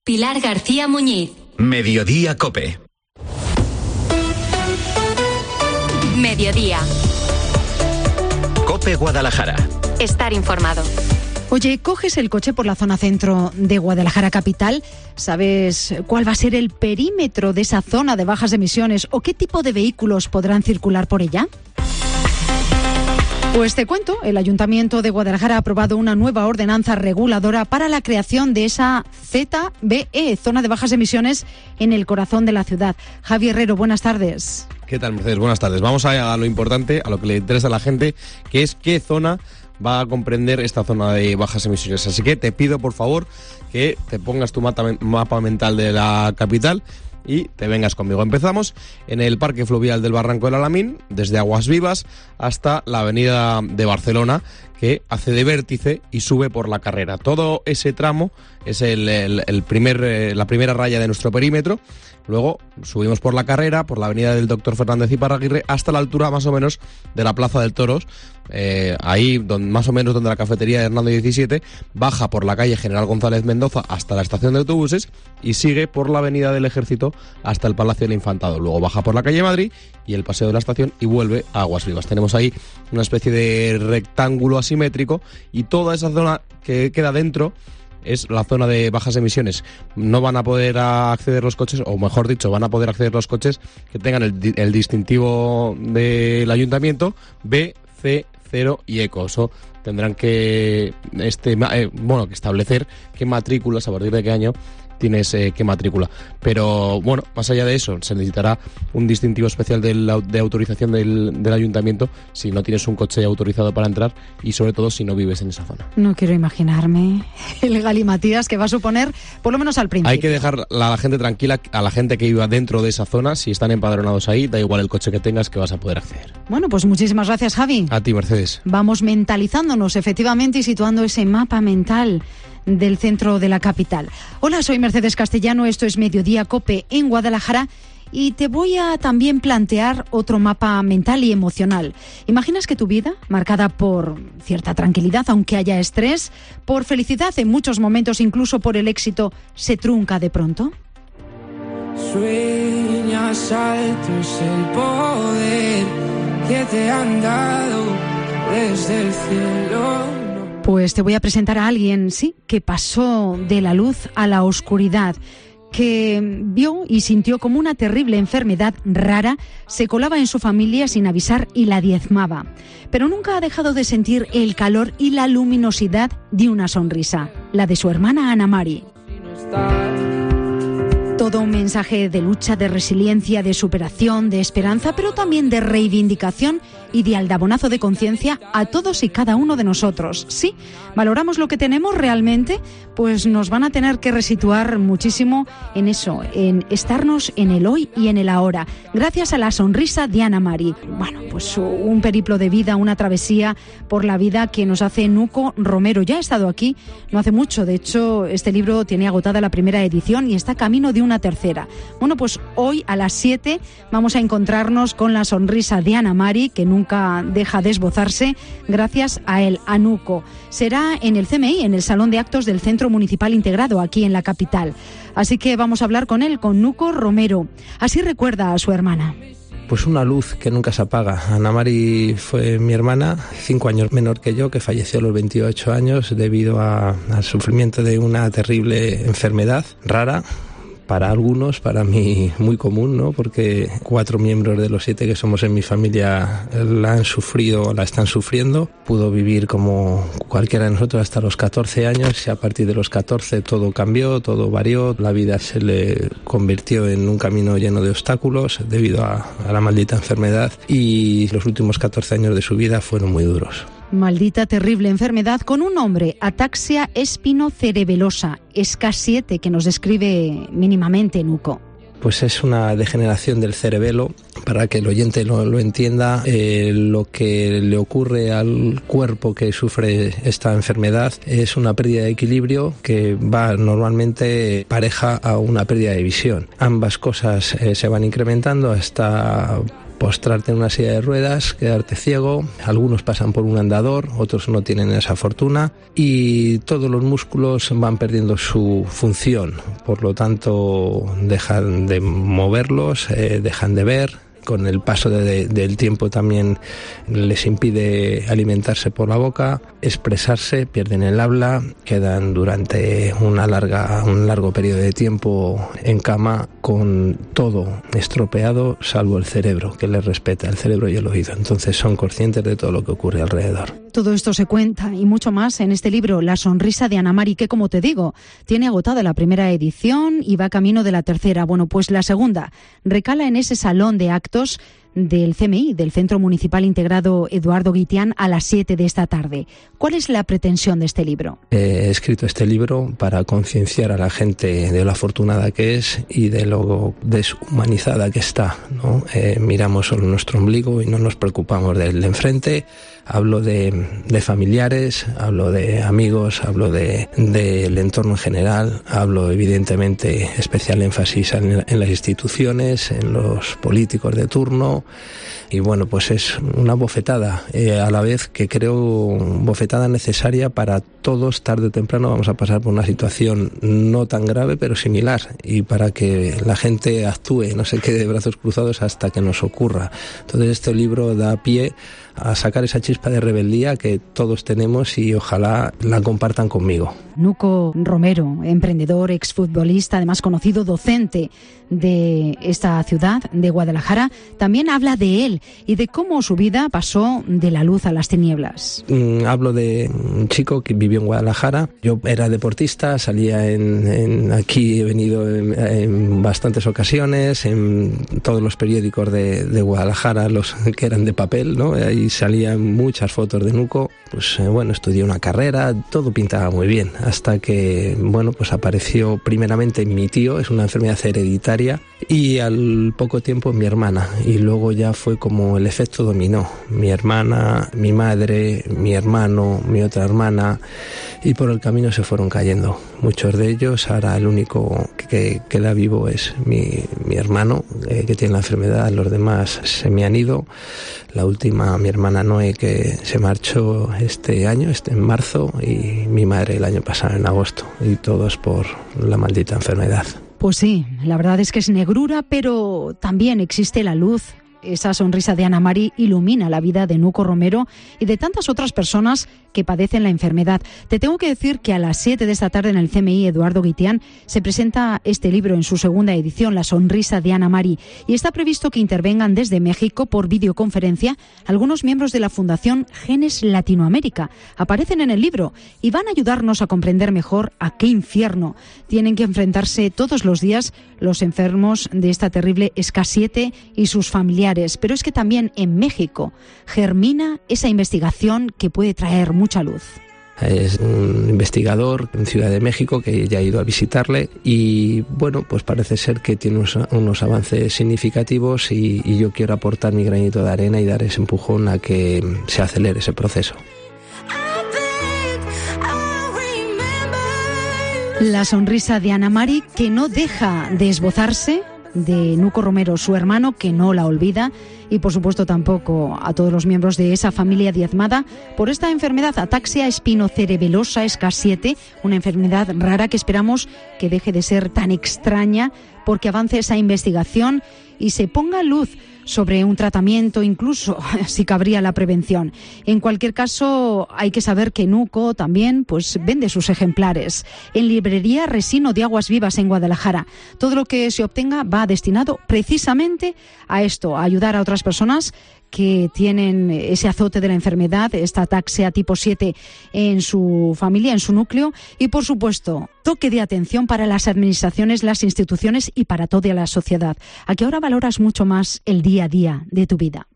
Pilar García Muñiz. Mediodía COPE. Mediodía. COPE Guadalajara. Estar informado. Oye, coges el coche por la zona centro de Guadalajara capital, ¿sabes cuál va a ser el perímetro de esa zona de bajas emisiones o qué tipo de vehículos podrán circular por ella? Pues te cuento, el Ayuntamiento de Guadalajara ha aprobado una nueva ordenanza reguladora para la creación de esa ZBE, zona de bajas emisiones, en el corazón de la ciudad. Javi Herrero, buenas tardes. ¿Qué tal, Mercedes? Buenas tardes. Vamos a lo importante, a lo que le interesa a la gente, que es qué zona va a comprender esta zona de bajas emisiones. Así que te pido, por favor, que te pongas tu mapa mental de la capital y te vengas conmigo. Empezamos en el Parque Fluvial del Barranco del Alamín, desde Aguas Vivas hasta la Avenida de Barcelona, que hace de vértice y sube por la carrera. Todo ese tramo es la primera raya de nuestro perímetro. Luego subimos por la carrera, por la avenida del Dr. Fernández y Parraguirre, hasta la altura más o menos de la Plaza del Toros, ahí más o menos donde la cafetería de Hernando 17, baja por la calle General González Mendoza hasta la estación de autobuses y sigue por la avenida del Ejército hasta el Palacio del Infantado. Luego baja por la calle Madrid y el Paseo de la Estación y vuelve a Aguas Vivas. Tenemos ahí una especie de rectángulo asimétrico y toda esa zona que queda dentro es la zona de bajas emisiones. No van a poder acceder los coches, o mejor dicho, van a poder acceder los coches que tengan el distintivo del ayuntamiento B, C, 0 y ECO. Eso tendrán que establecer qué matrículas, a partir de qué año tienes qué matrícula. Pero bueno, más allá de eso, se necesitará un distintivo especial de autorización del ayuntamiento si no tienes un coche autorizado para entrar y sobre todo si no vives en esa zona. No quiero imaginarme el galimatías que va a suponer, por lo menos al principio. Hay que dejar a la gente tranquila, a la gente que viva dentro de esa zona, si están empadronados ahí, da igual el coche que tengas, que vas a poder acceder. Bueno, pues muchísimas gracias, Javi. A ti, Mercedes. Vamos mentalizándonos efectivamente y situando ese mapa mental del centro de la capital. Hola, soy Mercedes Castellano, esto es Mediodía COPE en Guadalajara y te voy a también plantear otro mapa mental y emocional. ¿Imaginas que tu vida, marcada por cierta tranquilidad, aunque haya estrés, por felicidad en muchos momentos, incluso por el éxito, se trunca de pronto? Sueñas alto, es el poder que te han dado desde el cielo. Pues te voy a presentar a alguien, sí, que pasó de la luz a la oscuridad, que vio y sintió como una terrible enfermedad rara se colaba en su familia sin avisar y la diezmaba. Pero nunca ha dejado de sentir el calor y la luminosidad de una sonrisa, la de su hermana Ana Mari. Todo un mensaje de lucha, de resiliencia, de superación, de esperanza, pero también de reivindicación y de aldabonazo de conciencia a todos y cada uno de nosotros. Sí, valoramos lo que tenemos realmente, pues nos van a tener que resituar muchísimo en eso, en estarnos en el hoy y en el ahora, gracias a la sonrisa de Ana Mari. Bueno, pues un periplo de vida, una travesía por la vida que nos hace Nuco Romero. Ya ha estado aquí no hace mucho, de hecho este libro tiene agotada la primera edición y está camino de una tercera. Bueno, pues hoy a las 7 vamos a encontrarnos con la sonrisa de Ana Mari, que nunca deja de esbozarse gracias a él, a Nuco. Será en el CMI, en el Salón de Actos del Centro Municipal Integrado, aquí en la capital. Así que vamos a hablar con él, con Nuco Romero. Así recuerda a su hermana. Pues una luz que nunca se apaga. Ana Mari fue mi hermana, 5 años menor que yo, que falleció a los 28 años debido al sufrimiento de una terrible enfermedad rara. Para algunos, para mí muy común, ¿no? Porque 4 miembros de los 7 que somos en mi familia la han sufrido, la están sufriendo. Pudo vivir como cualquiera de nosotros hasta los 14 años y a partir de los 14 todo cambió, todo varió. La vida se le convirtió en un camino lleno de obstáculos debido a la maldita enfermedad y los últimos 14 años de su vida fueron muy duros. Maldita, terrible enfermedad con un nombre, ataxia espinocerebelosa, SK7, que nos describe mínimamente Nuco. Pues es una degeneración del cerebelo. Para que el oyente lo entienda, lo que le ocurre al cuerpo que sufre esta enfermedad es una pérdida de equilibrio que va normalmente pareja a una pérdida de visión. Ambas cosas se van incrementando hasta postrarte en una silla de ruedas, quedarte ciego. Algunos pasan por un andador, otros no tienen esa fortuna y todos los músculos van perdiendo su función. Por lo tanto, dejan de moverlos, dejan de ver. Con el paso del tiempo también les impide alimentarse por la boca, expresarse, pierden el habla, quedan durante un largo periodo de tiempo en cama con todo estropeado, salvo el cerebro, que les respeta, el cerebro y el oído. Entonces son conscientes de todo lo que ocurre alrededor. Todo esto se cuenta y mucho más en este libro, La sonrisa de Ana Mari, que, como te digo, tiene agotada la primera edición y va camino de la tercera. Bueno, pues la segunda recala en ese salón de actos del CMI, del Centro Municipal Integrado Eduardo Guitián, a las 7 de esta tarde. ¿Cuál es la pretensión de este libro? He escrito este libro para concienciar a la gente de lo afortunada que es y de lo deshumanizada que está, ¿no? Miramos solo nuestro ombligo y no nos preocupamos del de enfrente. Hablo de familiares, hablo de amigos, hablo del entorno en general, hablo evidentemente especial énfasis en las instituciones, en los políticos de turno. Y bueno, pues es una bofetada, a la vez que creo bofetada necesaria para todos. Tarde o temprano vamos a pasar por una situación no tan grave, pero similar, y para que la gente actúe, no se quede de brazos cruzados hasta que nos ocurra. Entonces este libro da pie a sacar esa chispa de rebeldía que todos tenemos y ojalá la compartan conmigo. Nuco Romero, emprendedor, exfutbolista, además conocido docente de esta ciudad, de Guadalajara, también habla de él y de cómo su vida pasó de la luz a las tinieblas. Hablo de un chico que vivió en Guadalajara. Yo era deportista, salía aquí he venido en bastantes ocasiones, en todos los periódicos de Guadalajara, los que eran de papel, ¿no? Ahí salían muchas fotos de Nuco. Pues bueno, estudié una carrera, todo pintaba muy bien, hasta que, bueno, pues apareció primeramente mi tío, es una enfermedad hereditaria, y al poco tiempo mi hermana, y luego ya fue como el efecto dominó. Mi hermana, mi madre, mi hermano, mi otra hermana, y por el camino se fueron cayendo muchos de ellos. Ahora el único que queda vivo es mi hermano, que tiene la enfermedad. Los demás se me han ido. La última, mi hermana Noé, que se marchó en marzo, y mi madre el año pasado en agosto, y todos por la maldita enfermedad. Pues sí, la verdad es que es negrura, pero también existe la luz. Esa sonrisa de Ana Mari ilumina la vida de Nuco Romero y de tantas otras personas que padecen la enfermedad. Te tengo que decir que a las 7 de esta tarde en el CMI Eduardo Guitián se presenta este libro en su segunda edición, La sonrisa de Ana Mari, y está previsto que intervengan desde México por videoconferencia algunos miembros de la Fundación Genes Latinoamérica. Aparecen en el libro y van a ayudarnos a comprender mejor a qué infierno tienen que enfrentarse todos los días los enfermos de esta terrible SK7 y sus familiares. Pero es que también en México germina esa investigación que puede traer mucha luz. Es un investigador en Ciudad de México que ya he ido a visitarle y bueno, pues parece ser que tiene unos avances significativos y yo quiero aportar mi granito de arena y dar ese empujón a que se acelere ese proceso. La sonrisa de Ana Mari, que no deja de esbozarse, de Nuco Romero, su hermano, que no la olvida, y por supuesto tampoco a todos los miembros de esa familia diezmada por esta enfermedad, ataxia espinocerebelosa SK7, una enfermedad rara que esperamos que deje de ser tan extraña porque avance esa investigación y se ponga luz sobre un tratamiento, incluso si cabría la prevención. En cualquier caso, hay que saber que Nuco también pues vende sus ejemplares en librería Resino de Aguas Vivas en Guadalajara. Todo lo que se obtenga va destinado precisamente a esto, a ayudar a otras personas que tienen ese azote de la enfermedad, esta ataxia tipo 7 en su familia, en su núcleo, y por supuesto, toque de atención para las administraciones, las instituciones y para toda la sociedad. A que ahora valoras mucho más el día a día de tu vida.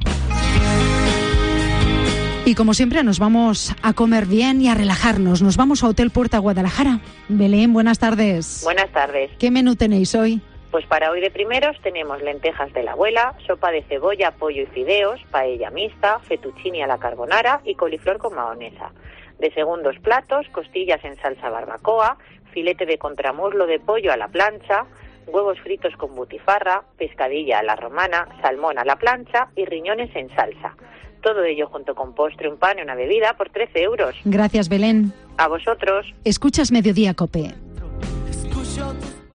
Y como siempre nos vamos a comer bien y a relajarnos. Nos vamos a Hotel Puerta Guadalajara. Belén, buenas tardes. Buenas tardes. ¿Qué menú tenéis hoy? Pues para hoy de primeros tenemos lentejas de la abuela, sopa de cebolla, pollo y fideos, paella mixta, fettuccine a la carbonara y coliflor con mahonesa. De segundos platos, costillas en salsa barbacoa, filete de contramuslo de pollo a la plancha, huevos fritos con butifarra, pescadilla a la romana, salmón a la plancha y riñones en salsa. Todo ello junto con postre, un pan y una bebida por 13 euros. Gracias, Belén. A vosotros. Escuchas Mediodía COPE.